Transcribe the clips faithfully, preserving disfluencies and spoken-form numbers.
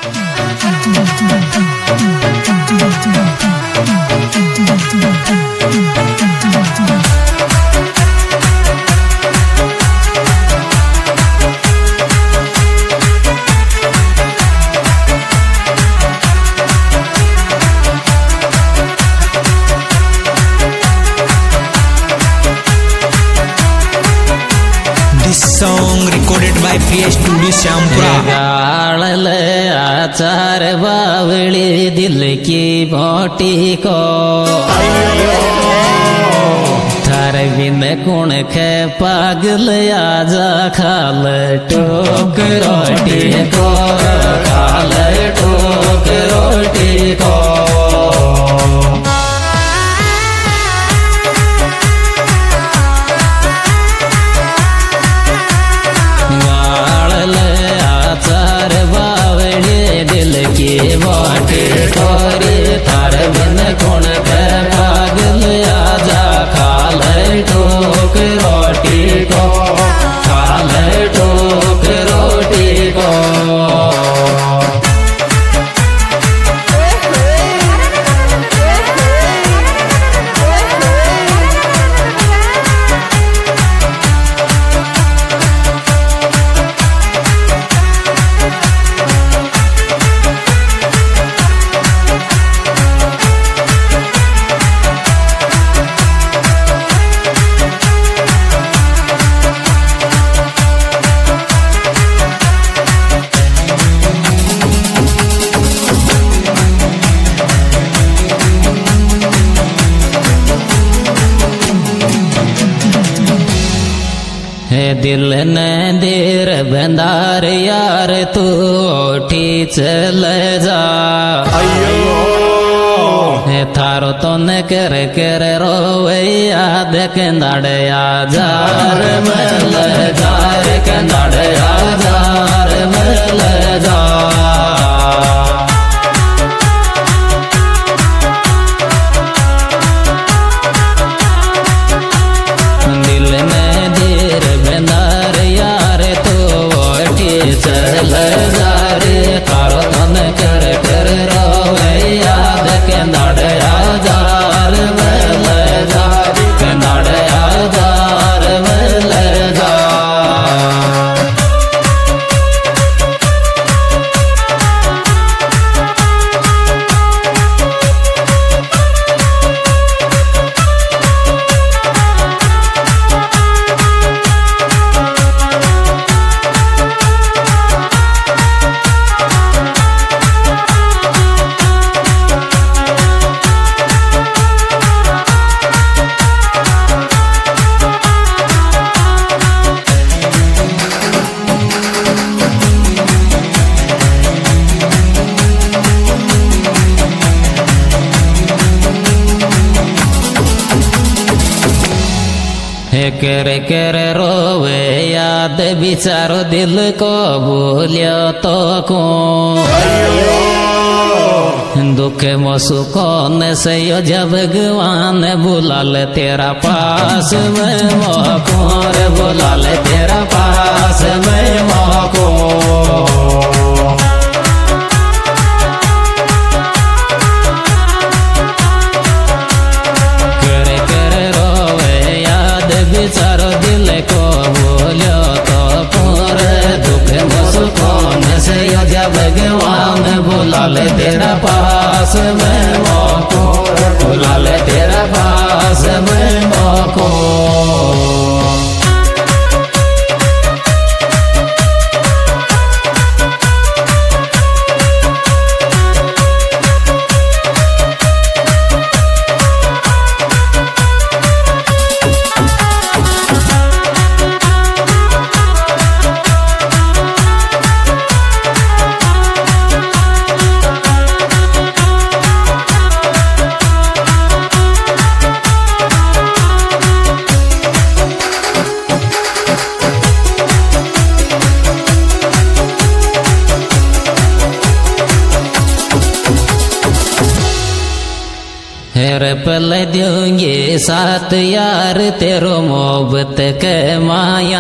Song recorded by P S Studio Syampura. गाल आचार बावली दिल की बोटी को थार बिन कुण खे पागल आजा खाल टोक रोटी को खाल टोक रोटी को बाटे तोरे थार बिन कौन कर पागल आजा खाल ठोक रोटी को खाल ठोक रोटी को दिल ने देर बंदार यार तू उठी चल जा थारो तो न कर कर रोवे याद के नड़या जार मल जार के नड़या जार मल जा चल जा रे तारो तन कर कर रोवे याद के नड़या जार मल जार के नड़या जार मल जा कर कर रोवे याद बिचारो दिल को भूलियो तो को दुख मसु कौन से यो जब भगवान बुला ले तेरा पास में मोको रे बुला ले तेरा पास में मोको बिचारो दिल को बोलो तो पूर दुख मुस्कान से यो जब भगवान बुला ले तेरा पास में मोको बुला ले तेरा पास में मोको हेर पल दूंगे साथ यार तेरो मोहब्बत के माया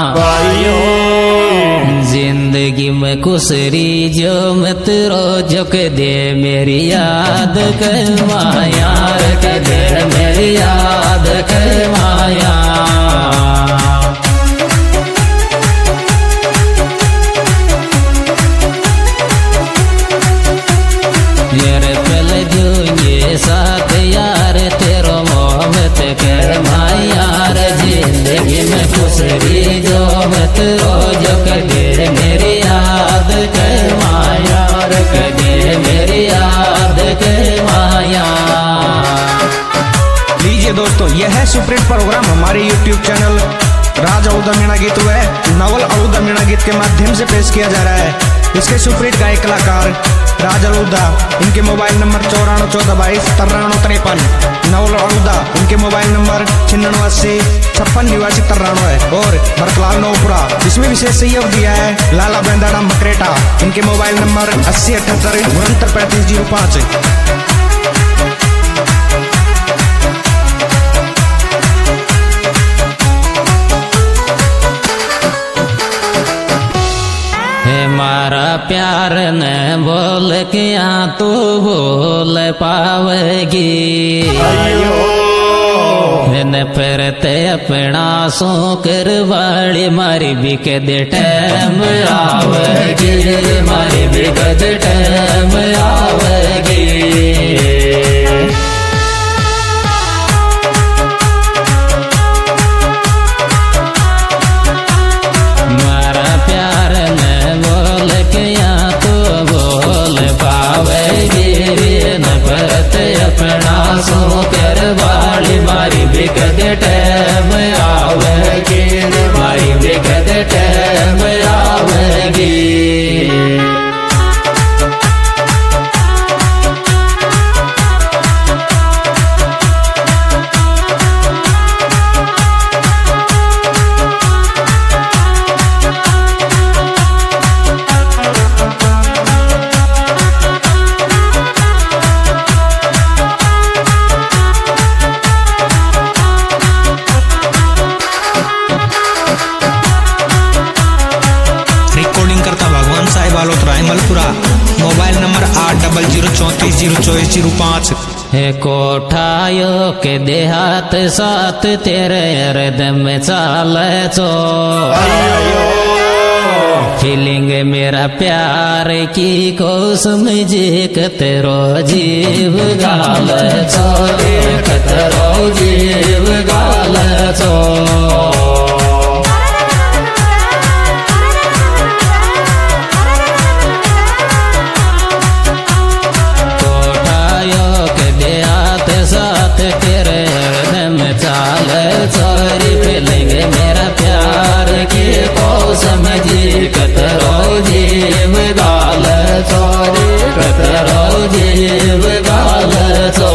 जिंदगी में कुसरी जो मत रोज के दे मेरी याद के माया के दे मेरी याद के माया साथ यार तेरो मोहब्बत कर मायार जिंदगी में खुशरी जो मत रोज कदे मेरी याद कर मायार कदे मेरी याद कर माया। लीजिए दोस्तों, यह है सुप्रीत प्रोग्राम हमारे यूट्यूब चैनल राज अऊदा मीणा गीत व नवल अऊदा मीणा गीत के माध्यम से पेश किया जा रहा है। इसके सुप्रीत गायक कलाकार राज अऊदा, इनके मोबाइल नंबर चौरानवे चौदह बाईस तिरानवे तिरपन। नवल अऊदा, इनके मोबाइल नंबर छिन्नवे अस्सी छप्पन निवासी तिरानवे और भरतलाल नौपुरा। इसमें विशेष सहयोग दिया है लाला बेंदाड़ा मकरेटा, इनके मोबाइल नंबर अस्सी अठहत्तर उनहत्तर पैंतीस जीरो पाँच। मारा प्यार न बोल क्या तू बोल पावेगी न परते अपना सो कर वाली मारी बिक दे टैम आवेगी मारी बिक दे टैम आवेगी। सो कर वाली मारी बिकद टैम आवेगी मारी बिकद टैम आवेगी। मोबाइल नंबर आठ डबल जीरो चौंतीस जीरो चौबीस जीरो पाँच। है कोठायो के देहात साथ तेरे हृदय में चाल चो फीलिंग मेरा प्यार की को समझे कतरो जीव गाल चो कतरो जीव गाल चो। तेरे हृदय में चाल चोरी फैलेंगे मेरा प्यार की को समझी कतरो जीव गाल चोरी कतरो जीव गाल चो।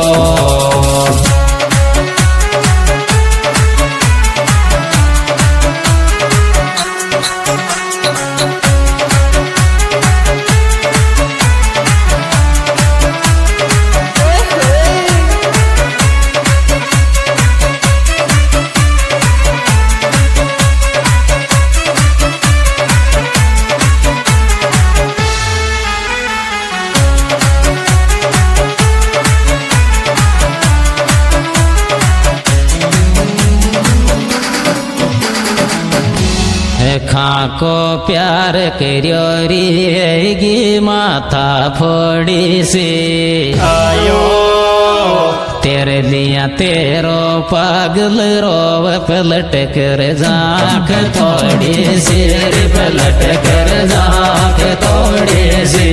खाको प्यार करियो री माथा फोड़ी से आयो तेरे दिया तेरो पागल रोव पलट कर जाख थोड़ी सी पलट कर जाख थोड़ी सी।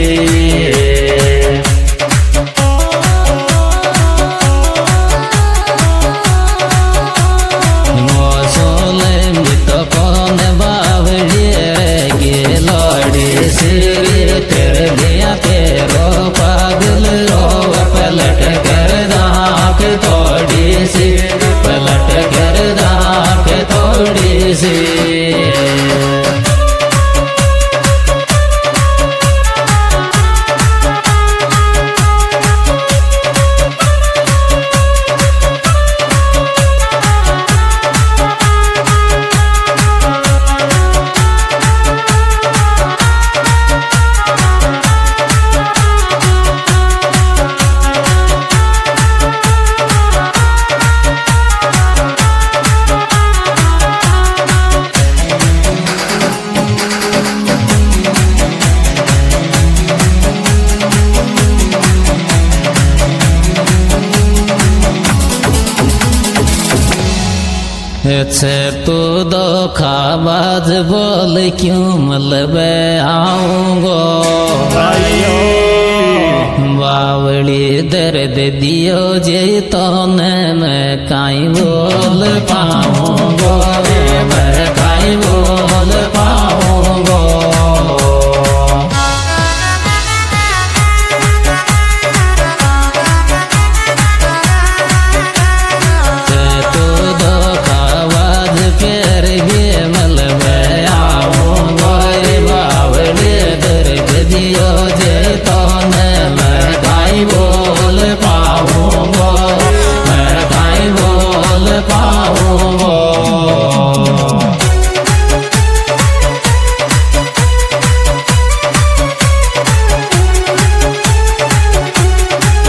तेरे दिया तेरो पागल रोव पलट कर दाख थोड़ी सी पलट कर दाख थोड़ी सी। से तू दो खाबाज बोल क्यों मलबे आऊंगो बावड़ी दर्द दियो जे तो मैं काई बोल पाऊंगो मैं काई बोल पाऊंगो दियो जे